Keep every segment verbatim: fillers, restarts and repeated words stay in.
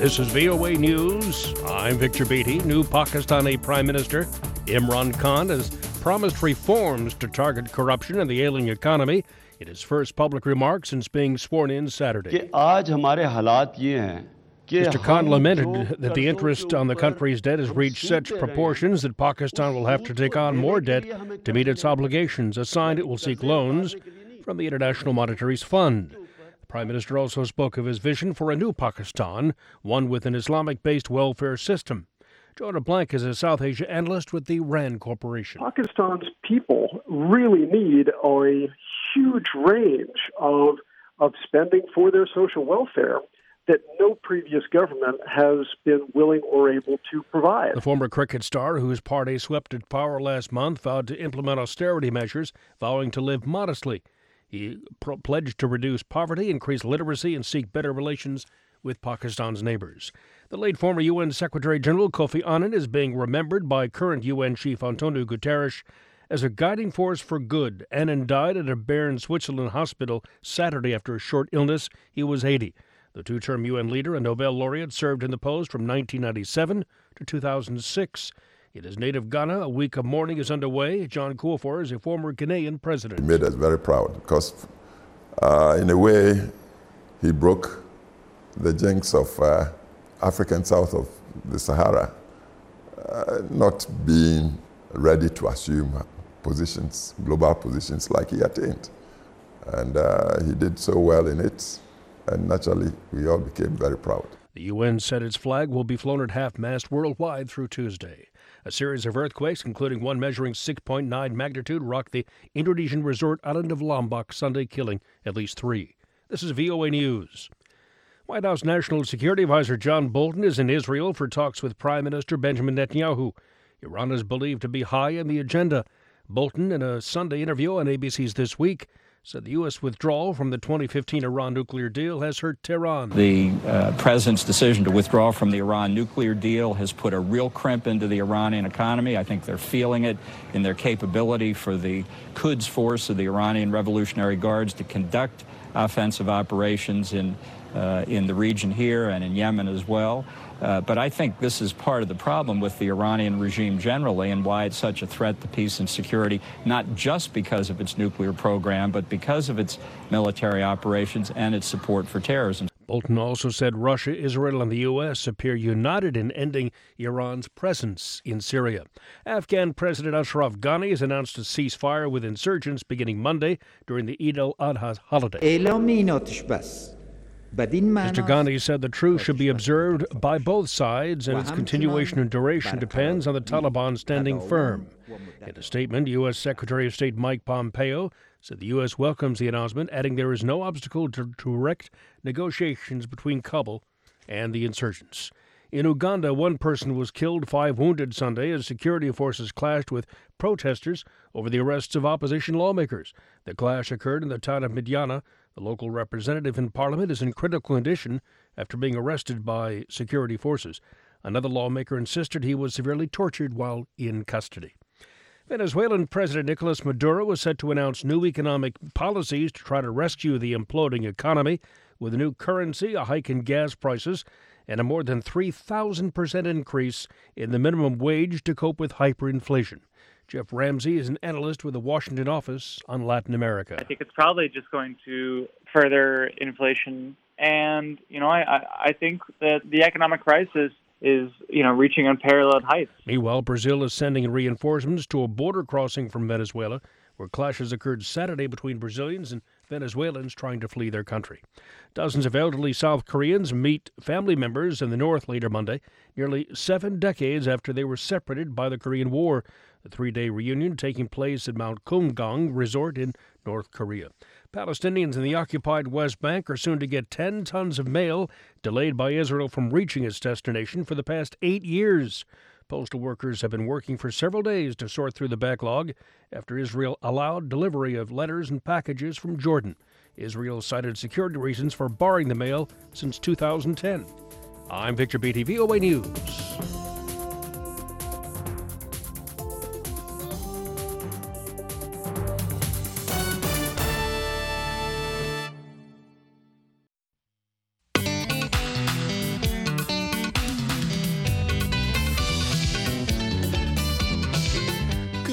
This is V O A News. I'm Victor Beatty. New Pakistani Prime Minister Imran Khan has promised reforms to target corruption and the ailing economy in his first public remarks since being sworn in Saturday. Mister Khan lamented that the interest on the country's debt has reached such proportions that Pakistan will have to take on more debt to meet its obligations. A sign it will seek loans from the International Monetary Fund. The Prime Minister also spoke of his vision for a new Pakistan, one with an Islamic-based welfare system. Jonah Blank is a South Asia analyst with the RAND Corporation. Pakistan's people really need a huge range of of spending for their social welfare that no previous government has been willing or able to provide. The former cricket star, whose party swept into power last month, vowed to implement austerity measures, vowing to live modestly. He pro- pledged to reduce poverty, increase literacy, and seek better relations with Pakistan's neighbors. The late former U N Secretary-General Kofi Annan is being remembered by current U N Chief Antonio Guterres as a guiding force for good. Annan died at a Bern, Switzerland hospital Saturday after a short illness. He was eighty. The two-term U N leader and Nobel laureate served in the post from nineteen ninety-seven to two thousand six. In his native Ghana, a week of mourning is underway. John Kufuor is a former Ghanaian president. He made us very proud because, uh, in a way, he broke the jinx of uh, African south of the Sahara uh, not being ready to assume positions, global positions like he attained. And uh, he did so well in it, and naturally, we all became very proud. The U N said its flag will be flown at half-mast worldwide through Tuesday. A series of earthquakes, including one measuring six point nine magnitude, rocked the Indonesian resort island of Lombok Sunday, killing at least three. This is V O A News. White House National Security Advisor John Bolton is in Israel for talks with Prime Minister Benjamin Netanyahu. Iran is believed to be high in the agenda. Bolton, in a Sunday interview on A B C's This Week, said the U S withdrawal from the twenty fifteen Iran nuclear deal has hurt Tehran. The uh, president's decision to withdraw from the Iran nuclear deal has put a real crimp into the Iranian economy. I think they're feeling it in their capability for the Quds Force of the Iranian Revolutionary Guards to conduct offensive operations in uh, in the region here and in Yemen as well. Uh, but I think this is part of the problem with the Iranian regime generally and why it's such a threat to peace and security, not just because of its nuclear program, but because of its military operations and its support for terrorism. Bolton also said Russia, Israel, and the U S appear united in ending Iran's presence in Syria. Afghan President Ashraf Ghani has announced a ceasefire with insurgents beginning Monday during the Eid al-Adha holiday. Mister Ghani said the truce should be observed by both sides, and its continuation and duration depends on the Taliban standing firm. In a statement, U S Secretary of State Mike Pompeo said the U S welcomes the announcement, adding there is no obstacle to direct negotiations between Kabul and the insurgents. In Uganda, one person was killed, five wounded Sunday as security forces clashed with protesters over the arrests of opposition lawmakers. The clash occurred in the town of Midyana. The local representative in Parliament is in critical condition after being arrested by security forces. Another lawmaker insisted he was severely tortured while in custody. Venezuelan President Nicolas Maduro was set to announce new economic policies to try to rescue the imploding economy with a new currency, a hike in gas prices, and a more than three thousand percent increase in the minimum wage to cope with hyperinflation. Jeff Ramsey is an analyst with the Washington office on Latin America. I think it's probably just going to further inflation. And, you know, I, I think that the economic crisis is, you know, reaching unparalleled heights. Meanwhile, Brazil is sending in reinforcements to a border crossing from Venezuela, where clashes occurred Saturday between Brazilians and Venezuelans trying to flee their country. Dozens of elderly South Koreans meet family members in the north later Monday, nearly seven decades after they were separated by the Korean War. The three-day reunion taking place at Mount Kumgang Resort in North Korea. Palestinians in the occupied West Bank are soon to get ten tons of mail delayed by Israel from reaching its destination for the past eight years. Postal workers have been working for several days to sort through the backlog after Israel allowed delivery of letters and packages from Jordan. Israel cited security reasons for barring the mail since two thousand ten. I'm Victor Beatty, V O A News.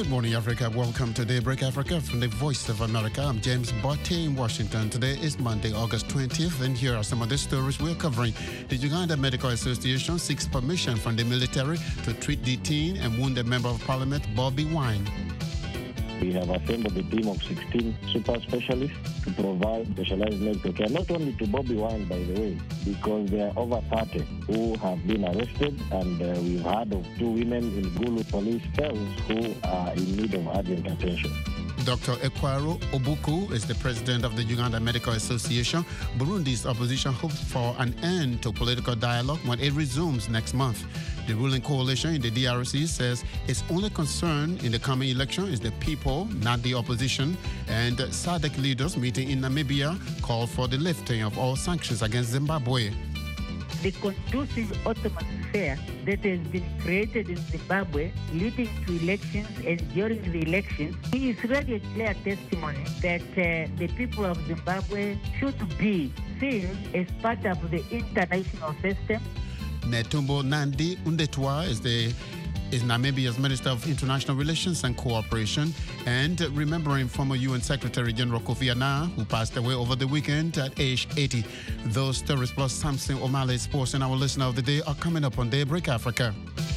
Good morning, Africa. Welcome to Daybreak Africa from the Voice of America. I'm James Botte in Washington. Today is Monday, August twentieth, and here are some of the stories we're covering. The Uganda Medical Association seeks permission from the military to treat detained and wounded Member of Parliament Bobi Wine. We have assembled a team of sixteen super specialists to provide specialized medical care, not only to Bobi Wine, by the way, because there are over thirty who have been arrested, and uh, we've heard of two women in Gulu police cells who are in need of urgent attention. Doctor Ekwaro Obuku is the president of the Uganda Medical Association. Burundi's opposition hopes for an end to political dialogue when it resumes next month. The ruling coalition in the D R C says its only concern in the coming election is the people, not the opposition. And S A D C leaders meeting in Namibia called for the lifting of all sanctions against Zimbabwe. The conducive atmosphere that has been created in Zimbabwe leading to elections and during the elections is really a clear testimony that uh, the people of Zimbabwe should be seen as part of the international system. Netumbo Nandi Undetwa is the is Namibia's Minister of International Relations and Cooperation, and remembering former U N Secretary General Kofi Annan, who passed away over the weekend at age eighty. Those stories plus Samson O'Malley Sports and our listener of the day are coming up on Daybreak Africa.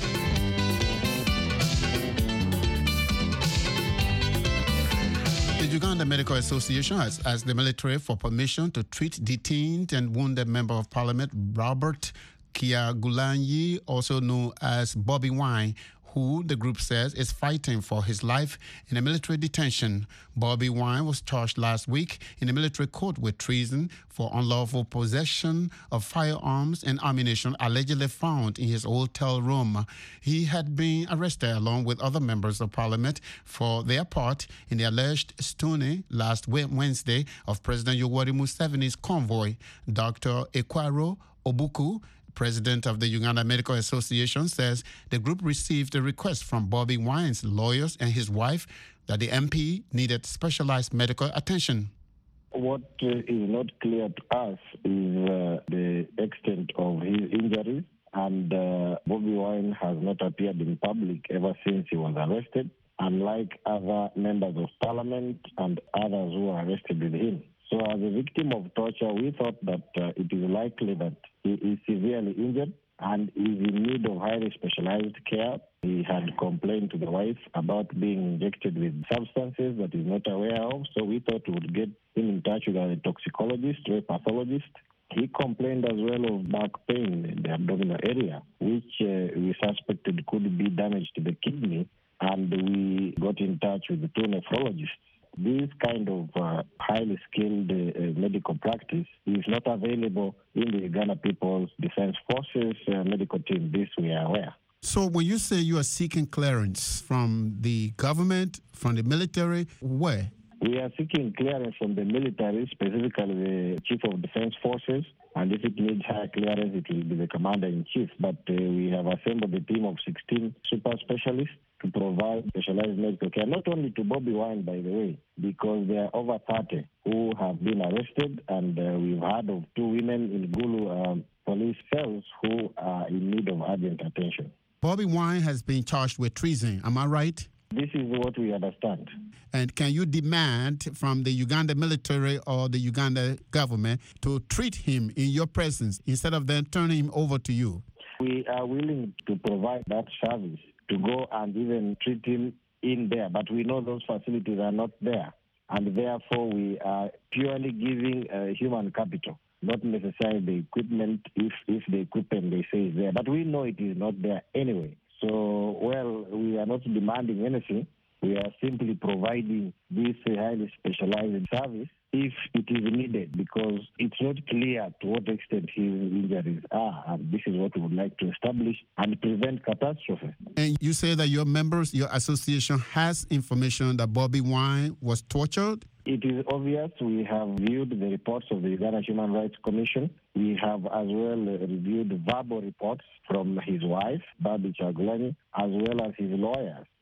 The Uganda Medical Association has asked the military for permission to treat detained and wounded Member of Parliament Robert Kyagulanyi, also known as Bobi Wine, who the group says is fighting for his life in a military detention. Bobi Wine was charged last week in a military court with treason for unlawful possession of firearms and ammunition allegedly found in his hotel room. He had been arrested along with other members of parliament for their part in the alleged stoning last Wednesday of President Yoweri Museveni's convoy. Doctor Ekwaro Obuku, president of the Uganda Medical Association, says the group received a request from Bobi Wine's lawyers and his wife that the M P needed specialized medical attention. What uh, is not clear to us is uh, the extent of his injuries, and uh, Bobi Wine has not appeared in public ever since he was arrested, unlike other members of parliament and others who were arrested with him. So as a victim of torture, we thought that uh, it is likely that he is severely injured and is in need of highly specialized care. He had complained to the wife about being injected with substances that he's not aware of, so we thought we would get him in touch with a toxicologist or a pathologist. He complained as well of back pain in the abdominal area, which uh, we suspected could be damage to the kidney, and we got in touch with the two nephrologists. This kind of uh, highly skilled uh, medical practice is not available in the Uganda People's Defense Forces uh, medical team. This we are aware. So when you say you are seeking clearance from the government, from the military, where? We are seeking clearance from the military, specifically the Chief of Defense Forces, and if it needs higher clearance, it will be the Commander-in-Chief. But uh, we have assembled a team of sixteen super specialists to provide specialized medical care, not only to Bobi Wine, by the way, because there are over thirty who have been arrested, and uh, we've heard of two women in Gulu um, police cells who are in need of urgent attention. Bobi Wine has been charged with treason, am I right? This is what we understand. And can you demand from the Uganda military or the Uganda government to treat him in your presence instead of then turning him over to you? We are willing to provide that service, to go and even treat him in there, but we know those facilities are not there, and therefore we are purely giving uh, human capital, not necessarily the equipment, if, if the equipment they say is there, but we know it is not there anyway. So, well, we are not demanding anything. We are simply providing this highly specialized service if it is needed, because it's not clear to what extent his injuries are. And this is what we would like to establish and prevent catastrophe. And you say that your members, your association has information that Bobi Wine was tortured? It is obvious. We have viewed the reports of the Uganda Human Rights Commission. We have as well reviewed verbal reports from his wife, Bobi Kyagulanyi, as well as his lawyers.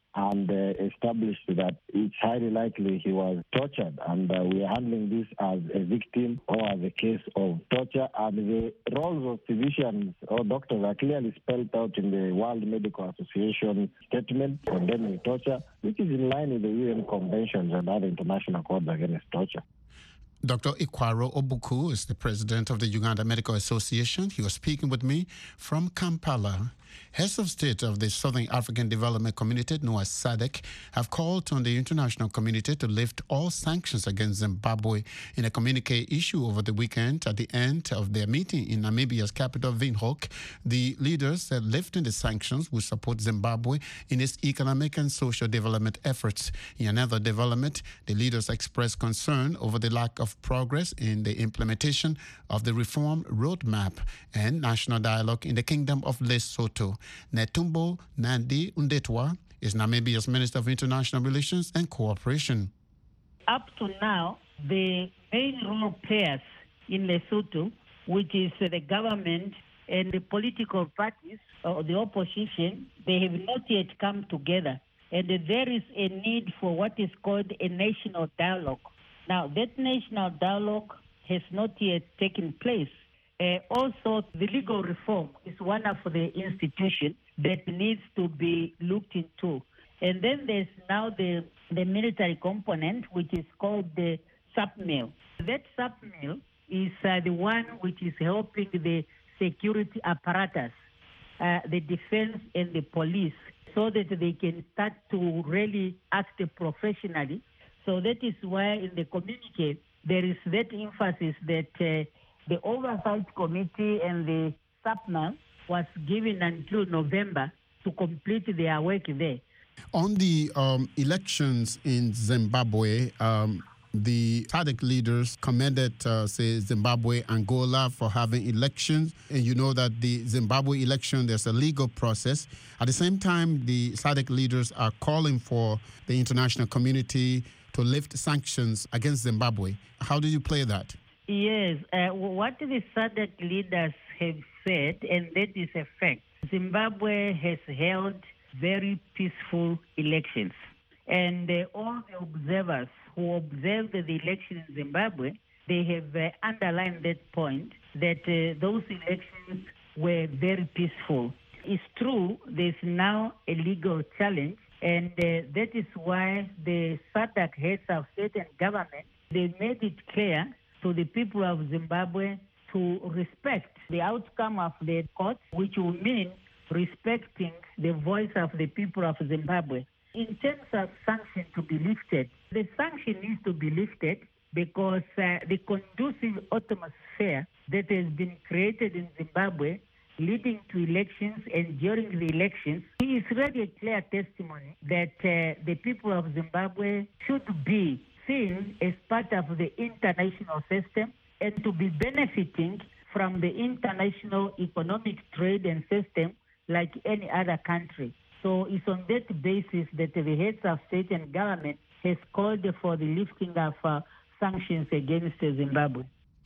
and uh, established that it's highly likely he was tortured, and uh, we are handling this as a victim or as a case of torture, and the roles of physicians or doctors are clearly spelled out in the World Medical Association statement condemning torture, which is in line with the U N conventions and other international codes against torture. Doctor Ikwaro Obuku is the president of the Uganda Medical Association. He was speaking with me from Kampala. Heads of state of the Southern African Development Community, known as SADC, have called on the international community to lift all sanctions against Zimbabwe. In a communique issue over the weekend, at the end of their meeting in Namibia's capital, Windhoek, the leaders said lifting the sanctions would support Zimbabwe in its economic and social development efforts. In another development, the leaders expressed concern over the lack of progress in the implementation of the reform roadmap and national dialogue in the Kingdom of Lesotho. Netumbo Nandi Undetwa is Namibia's Minister of International Relations and Cooperation. Up to now, the main role players in Lesotho, which is the government and the political parties or the opposition, they have not yet come together. And there is a need for what is called a national dialogue. Now, that national dialogue has not yet taken place. Uh, also, the legal reform is one of the institutions that needs to be looked into. And then there's now the, the military component, which is called the SAPMIL. That SAPMIL is uh, the one which is helping the security apparatus, uh, the defense and the police, so that they can start to really act professionally. So that is why in the communique there is that emphasis that uh, the Oversight Committee and the SAPMIL was given until November to complete their work there. On the um, elections in Zimbabwe, um, the SADC leaders commended, uh, say, Zimbabwe, Angola for having elections. And you know that the Zimbabwe election, there's a legal process. At the same time, the SADC leaders are calling for the international community to lift sanctions against Zimbabwe. How do you play that? Yes, uh, what the SADC leaders have said, and that is a fact, Zimbabwe has held very peaceful elections. And uh, all the observers who observed the election in Zimbabwe, they have uh, underlined that point, that uh, those elections were very peaceful. It's true, there's now a legal challenge, and uh, that is why the SADC heads of state and government, they made it clear to the people of Zimbabwe to respect the outcome of the court, which will mean respecting the voice of the people of Zimbabwe. In terms of sanction to be lifted, the sanction needs to be lifted because uh, the conducive atmosphere that has been created in Zimbabwe leading to elections and during the elections is really a clear testimony that uh, the people of Zimbabwe should be seen as part of the international system and to be benefiting from the international economic trade and system like any other country. So it's on that basis that the heads of state and government has called for the lifting of uh, sanctions against Zimbabwe.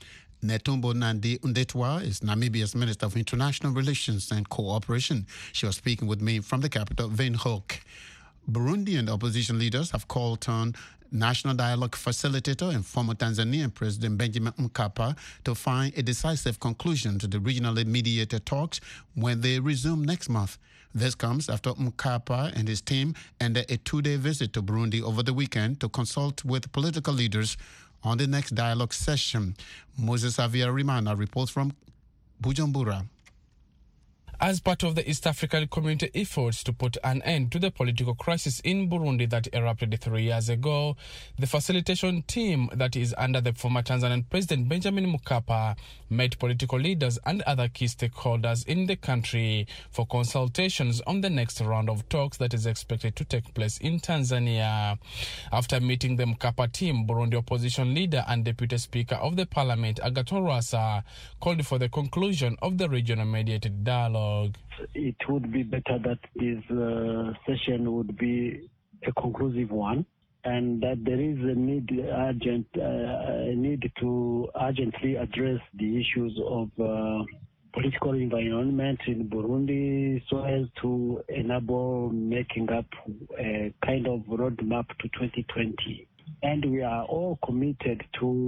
Netumbo Nandi Undetwa is Namibia's Minister of International Relations and Cooperation. She was speaking with me from the capital, Windhoek. Burundian opposition leaders have called on National Dialogue Facilitator and former Tanzanian President Benjamin Mkapa to find a decisive conclusion to the regionally mediated talks when they resume next month. This comes after Mkapa and his team ended a two-day visit to Burundi over the weekend to consult with political leaders on the next dialogue session. Moses Avia-Rimana reports from Bujumbura. As part of the East African Community efforts to put an end to the political crisis in Burundi that erupted three years ago, the facilitation team that is under the former Tanzanian President Benjamin Mkapa met political leaders and other key stakeholders in the country for consultations on the next round of talks that is expected to take place in Tanzania. After meeting the Mkapa team, Burundi opposition leader and Deputy Speaker of the Parliament, Agathon Rwasa, called for the conclusion of the regional mediated dialogue. It would be better that this uh, session would be a conclusive one, and that there is a need, urgent, uh, a need to urgently address the issues of uh, political environment in Burundi so as to enable making up a kind of roadmap to twenty twenty. And we are all committed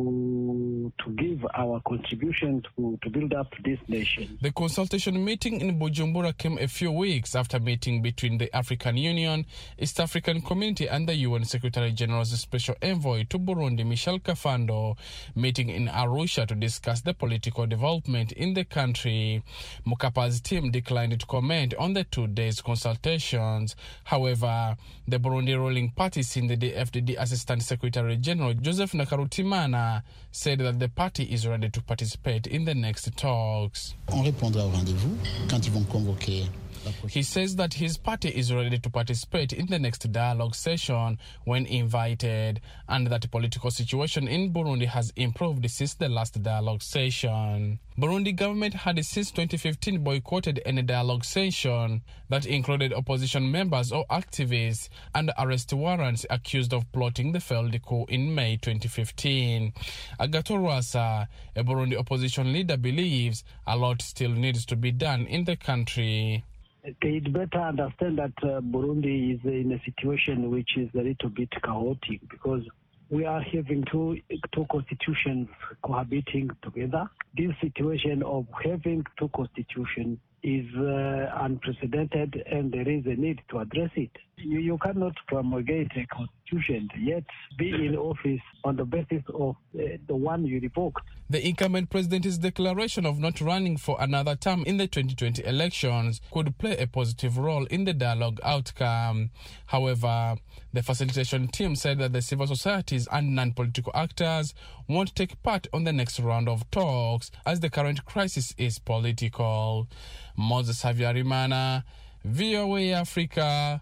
to to give our contribution to, to build up this nation. The consultation meeting in Bujumbura came a few weeks after meeting between the African Union, East African Community and the U N Secretary General's Special Envoy to Burundi, Michel Kafando, meeting in Arusha to discuss the political development in the country. Mukapa's team declined to comment on the two days consultations. However, the Burundi ruling party, seen the F D D Assistant Secretary General Joseph Nakarutimana, said that the party is ready to participate in the next talks. On répondra au rendez-vous quand ils vont convoquer. He says that his party is ready to participate in the next dialogue session when invited, and that the political situation in Burundi has improved since the last dialogue session. Burundi government had since twenty fifteen boycotted any dialogue session that included opposition members or activists and arrest warrants accused of plotting the failed coup in May twenty fifteen. Agathon Rwasa, a Burundi opposition leader, believes a lot still needs to be done in the country. They'd better understand that uh, Burundi is in a situation which is a little bit chaotic because we are having two two constitutions cohabiting together. This situation of having two constitutions is uh, unprecedented, and there is a need to address it. You, you cannot promulgate a constitution yet be in office on the basis of uh, the one you revoked. The incumbent president's declaration of not running for another term in the twenty twenty elections could play a positive role in the dialogue outcome. However, the facilitation team said that the civil societies and non-political actors won't take part on the next round of talks as the current crisis is political. Moses Havyarimana, V O A Africa,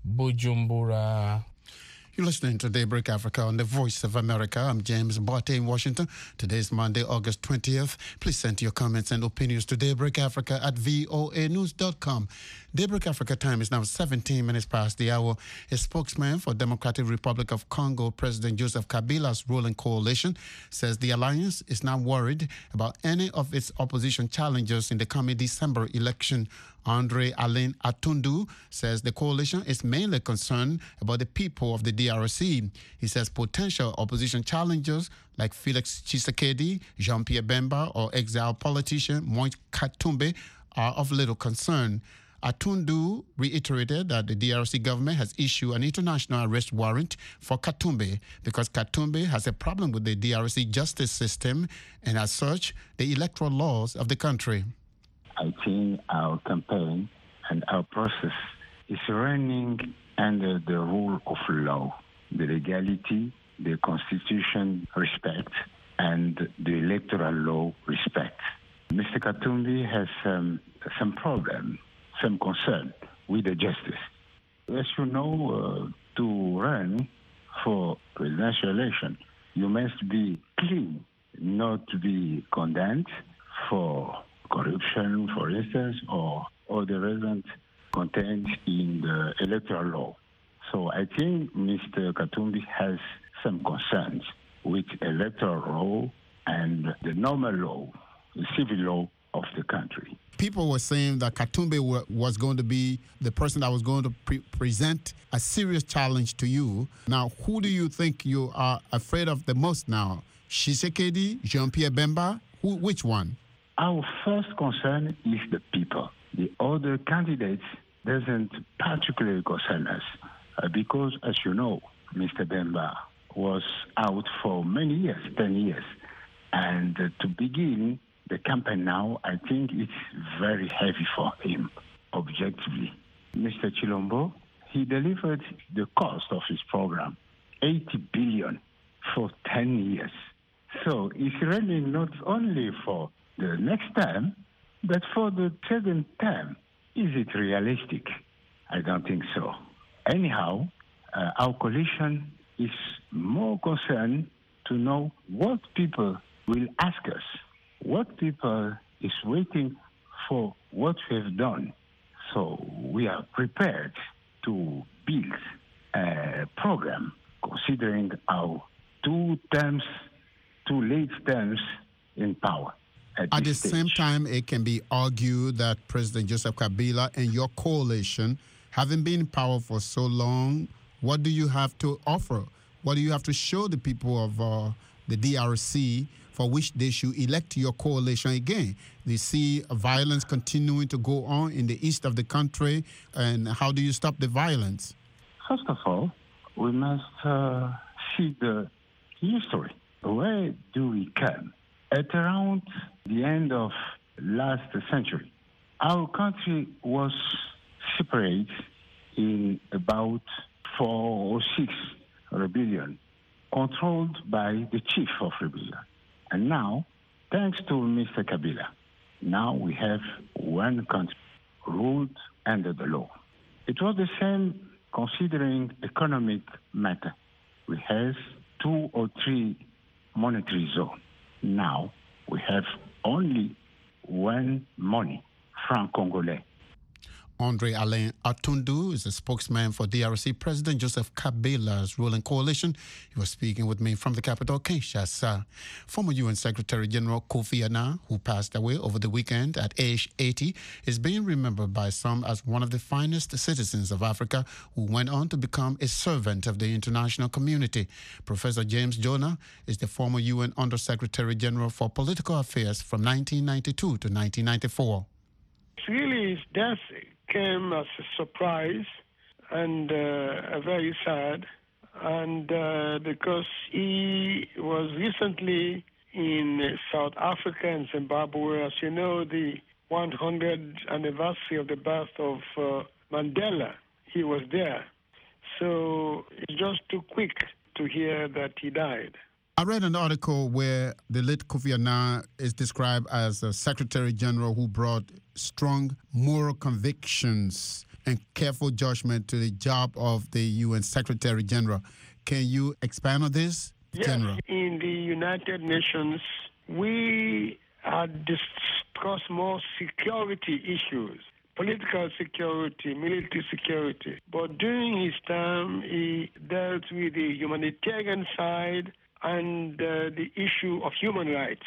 Bujumbura. You're listening to Daybreak Africa on the Voice of America. I'm James Botte in Washington. Today is Monday, August twentieth. Please send your comments and opinions to Daybreak Africa at voa news dot com. Daybreak Africa time is now seventeen minutes past the hour. A spokesman for Democratic Republic of Congo, President Joseph Kabila's ruling coalition, says the alliance is not worried about any of its opposition challengers in the coming December election. Andre Alain Atundu says the coalition is mainly concerned about the people of the D R C. He says potential opposition challengers like Felix Tshisekedi, Jean-Pierre Bemba, or exiled politician Moise Katumbi are of little concern. Atundu reiterated that the D R C government has issued an international arrest warrant for Katumbi because Katumbi has a problem with the D R C justice system and, as such, the electoral laws of the country. I think our campaign and our process is running under the rule of law, the legality, the constitution respect, and the electoral law respect. Mister Katumbi has um, some problem, some concern with the justice. As you know, uh, to run for presidential election, you must be clean, not to be condemned for corruption, for instance, or other reasons contained in the electoral law. So I think Mister Katumbi has some concerns with electoral law and the normal law, the civil law of the country. People were saying that Katumbi was going to be the person that was going to pre- present a serious challenge to you. Now, who do you think you are afraid of the most now? Tshisekedi, Jean-Pierre Bemba? Who, which one? Our first concern is the people. The other candidates doesn't particularly concern us uh, because, as you know, Mister Bemba was out for many years, ten years. And uh, to begin the campaign now, I think it's very heavy for him, objectively. Mister Chilombo, he delivered the cost of his program, eighty billion for ten years. So it's really not only for the next term, but for the second term. Is it realistic? I don't think so. Anyhow, uh, our coalition is more concerned to know what people will ask us, what people is waiting for what we have done. So we are prepared to build a program considering our two terms, two late terms in power. at, at the this same stage. time, it can be argued that President Joseph Kabila and your coalition, having been in power for so long, what do you have to offer? What do you have to show the people of uh, the D R C for which they should elect your coalition again? They see violence continuing to go on in the east of the country, and how do you stop the violence? First of all, we must uh, see the history. Where do we come? At around the end of last century, our country was separated in about four or six rebellion, controlled by the chief of rebellion. And now, thanks to Mister Kabila, now we have one country ruled under the law. It was the same considering economic matter. We have two or three monetary zones. Now we have only one money, franc Congolais. Andre Alain Atundu is a spokesman for D R C President Joseph Kabila's ruling coalition. He was speaking with me from the capital, Kinshasa. Former U N Secretary General Kofi Annan, who passed away over the weekend at age eighty, is being remembered by some as one of the finest citizens of Africa who went on to become a servant of the international community. Professor James Jonah is the former U N Undersecretary General for Political Affairs from nineteen ninety-two to nineteen ninety-four. Really, his death came as a surprise and uh, very sad, and uh, because he was recently in South Africa and Zimbabwe. As you know, the one hundredth anniversary of the birth of uh, Mandela, he was there. So it's just too quick to hear that he died. I read an article where the late Kofi Annan is described as a Secretary General who brought strong moral convictions and careful judgment to the job of the U N Secretary General. Can you expand on this, yes, General? In the United Nations, we had discussed more security issues, political security, military security. But during his time, he dealt with the humanitarian side and uh, the issue of human rights.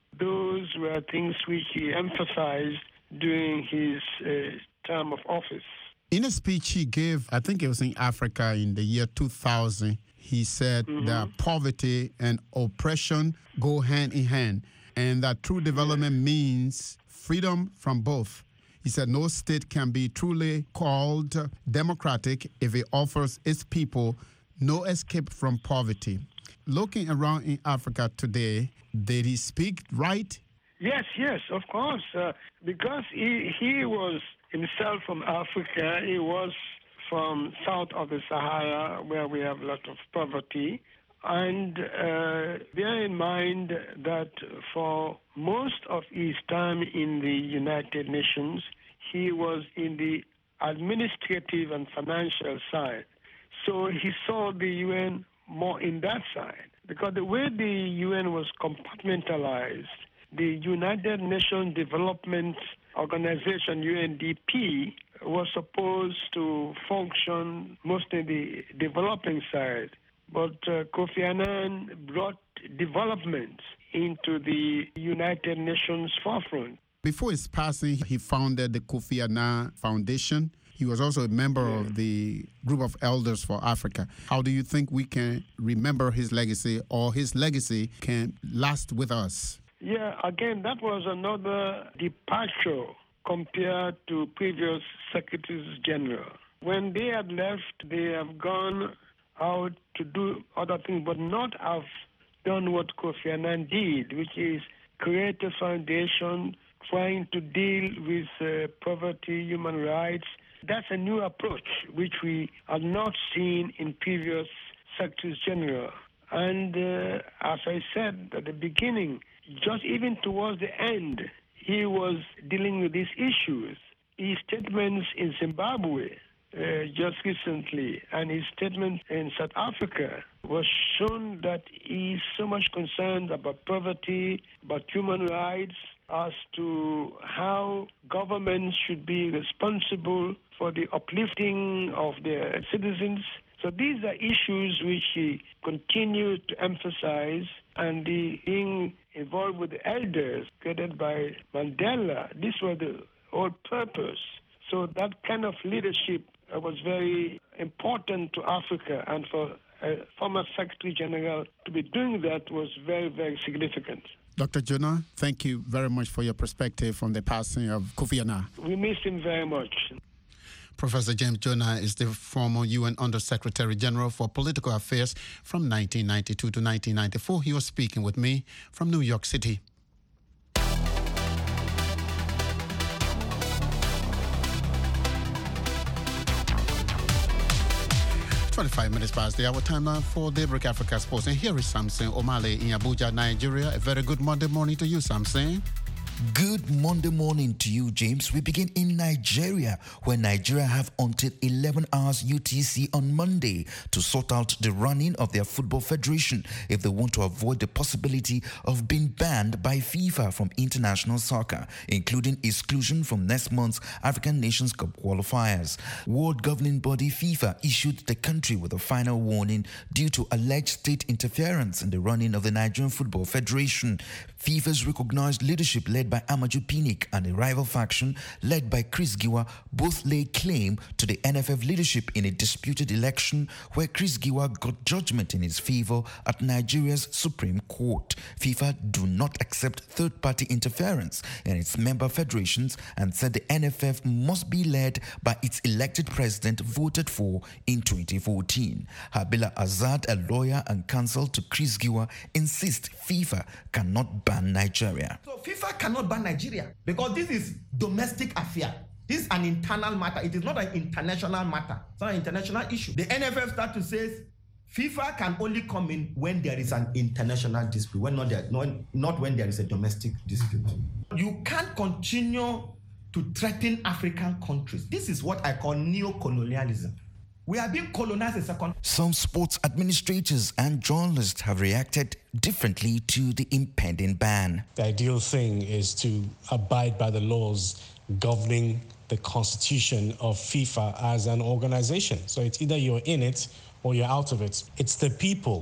Those were things which he emphasized during his uh, term of office. In a speech he gave, I think it was in Africa in the year two thousand, he said mm-hmm. that poverty and oppression go hand in hand, and that true development yeah. means freedom from both. He said no state can be truly called democratic if it offers its people no escape from poverty. Looking around in Africa today, did he speak right? Yes, yes, of course. Uh, because he, he was himself from Africa. He was from south of the Sahara, where we have a lot of poverty. And uh, bear in mind that for most of his time in the United Nations, he was in the administrative and financial side. So he saw the U N more in that side, because the way the U N was compartmentalized, the United Nations Development Organization, U N D P, was supposed to function mostly the developing side. But uh, Kofi Annan brought development into the United Nations forefront. Before his passing, he founded the Kofi Annan Foundation. He was also a member yeah. of the Group of Elders for Africa. How do you think we can remember his legacy, or his legacy can last with us? Yeah, again, that was another departure compared to previous Secretaries General. When they had left, they have gone out to do other things, but not have done what Kofi Annan did, which is create a foundation trying to deal with uh, poverty, human rights. That's a new approach, which we have not seen in previous Secretaries General. And uh, as I said at the beginning, just even towards the end, he was dealing with these issues. His statements in Zimbabwe uh, just recently and his statement in South Africa was shown that he is so much concerned about poverty, about human rights, as to how governments should be responsible for the uplifting of their citizens. So these are issues which he continued to emphasize, and the, being involved with the elders created by Mandela. This was the whole purpose. So that kind of leadership uh, was very important to Africa, and for a former Secretary General to be doing that was very, very significant. Doctor Jonah, thank you very much for your perspective on the passing of Kofi Annan. We miss him very much. Professor James Jonah is the former U N Under-Secretary General for Political Affairs from nineteen ninety-two to nineteen ninety-four. He was speaking with me from New York City. twenty-five minutes past the hour, time now for Daybreak Africa Sports. And here is Samson Omale in Abuja, Nigeria. A very good Monday morning to you, Samson. Good Monday morning to you, James. We begin in Nigeria, where Nigeria have until eleven hours U T C on Monday to sort out the running of their football federation if they want to avoid the possibility of being banned by FIFA from international soccer, including exclusion from next month's African Nations Cup qualifiers. World governing body FIFA issued the country with a final warning due to alleged state interference in the running of the Nigerian Football Federation. FIFA's recognized leadership led by Amaju Pinnick and a rival faction led by Chris Giwa both lay claim to the N F F leadership in a disputed election where Chris Giwa got judgment in his favor at Nigeria's Supreme Court. FIFA do not accept third-party interference in its member federations and said the N F F must be led by its elected president voted for in twenty fourteen. Habila Azad, a lawyer and counsel to Chris Giwa, insists FIFA cannot ban Nigeria. So FIFA cannot ban Nigeria because this is domestic affair. This is an internal matter. It is not an international matter. It's not an international issue. The N F F statute says FIFA can only come in when there is an international dispute, when not, there, not, not when there is a domestic dispute. You can't continue to threaten African countries. This is what I call neo-colonialism. We are being colonized as a country. Some sports administrators and journalists have reacted differently to the impending ban. The ideal thing is to abide by the laws governing the constitution of FIFA as an organization. So it's either you're in it or you're out of it. It's the people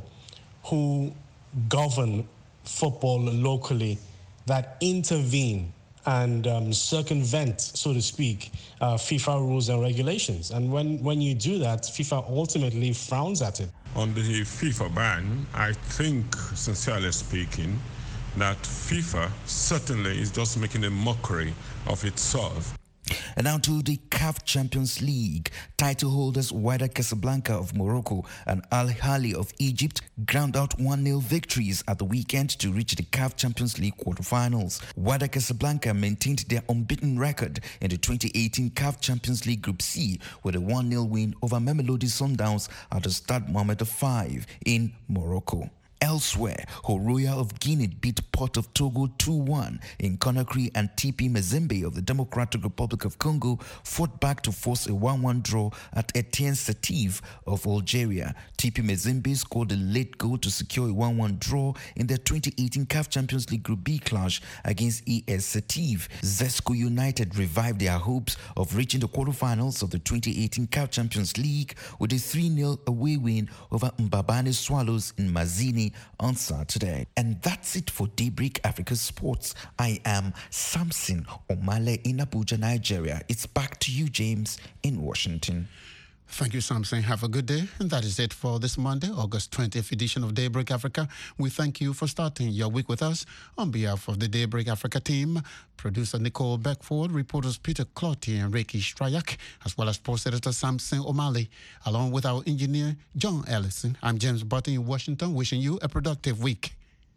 who govern football locally that intervene and um, circumvent, so to speak, uh, FIFA rules and regulations. And when, when you do that, FIFA ultimately frowns at it. On the FIFA ban, I think, sincerely speaking, that FIFA certainly is just making a mockery of itself. And now to the C A F Champions League. Title holders Wydad Casablanca of Morocco and Al Ahly of Egypt ground out one nil victories at the weekend to reach the C A F Champions League quarterfinals. Wydad Casablanca maintained their unbeaten record in the twenty eighteen C A F Champions League Group C with a one nil win over Mamelodi Sundowns at the Stade Mohamed five in Morocco. Elsewhere, Horoya of Guinea beat Port of Togo two one in Conakry, and T P Mazembe of the Democratic Republic of Congo fought back to force a one one draw at Etienne Setif of Algeria. T P Mazembe scored a late goal to secure a one one draw in their twenty eighteen C A F Champions League Group B clash against E S Setif. Zesco United revived their hopes of reaching the quarterfinals of the twenty eighteen C A F Champions League with a three nil away win over Mbabane Swallows in Mazini on Saturday. And that's it for Daybreak Africa Sports. I am Samson Omale in Abuja, Nigeria. It's back to you, James, in Washington. Thank you, Samson. Have a good day. And that is it for this Monday, August twentieth edition of Daybreak Africa. We thank you for starting your week with us. On behalf of the Daybreak Africa team, producer Nicole Beckford, reporters Peter Cloutier and Reiki Strayak, as well as sports editor Samson Omale, along with our engineer John Ellison. I'm James Button in Washington, wishing you a productive week.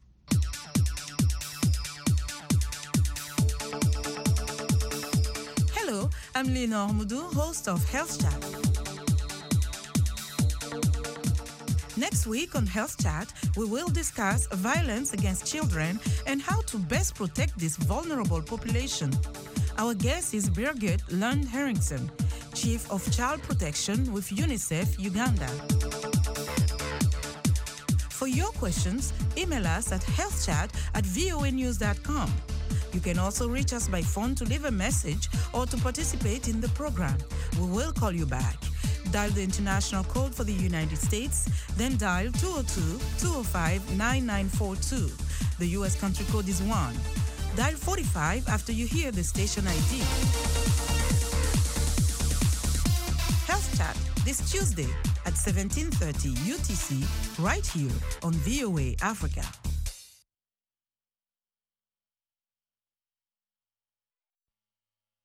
Hello, I'm Leonor Mudu, host of Health Chat. Next week on Health Chat, we will discuss violence against children and how to best protect this vulnerable population. Our guest is Birgit Lund Henriksen, Chief of Child Protection with UNICEF Uganda. For your questions, email us at healthchat at voa news dot com. You can also reach us by phone to leave a message or to participate in the program. We will call you back. Dial the international code for the United States, then dial two oh two, two oh five, nine nine four two. The U S country code is one. Dial forty-five after you hear the station I D. Health Chat this Tuesday at seventeen thirty U T C right here on V O A Africa.